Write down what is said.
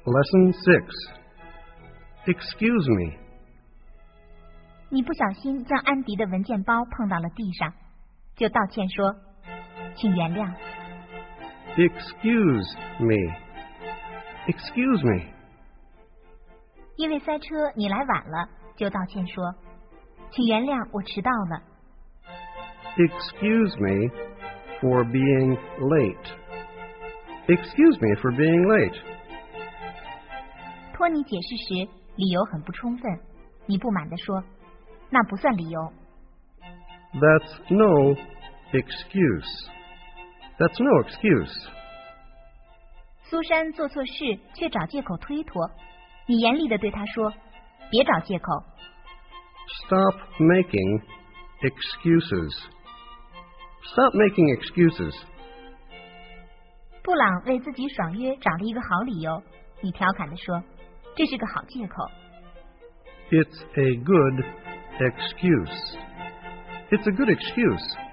Lesson 6. Excuse me. 你不小心将安迪的文件包碰到了地上，就道歉说：“请原谅。” Excuse me. Excuse me. 因为塞车你来晚了，就道歉说：“请原谅我迟到了。” Excuse me for being late. Excuse me for being late. 托尼解释时理由很不充分，你不满地说：“那不算理由。” That's no excuse. That's no excuse. 苏珊做错事却找借口推脱，你严厉地对她说：“别找借口。” Stop making excuses. Stop making excuses. 布朗为自己爽约找了一个好理由，你调侃地说：“这是个好借口。” It's a good excuse. It's a good excuse.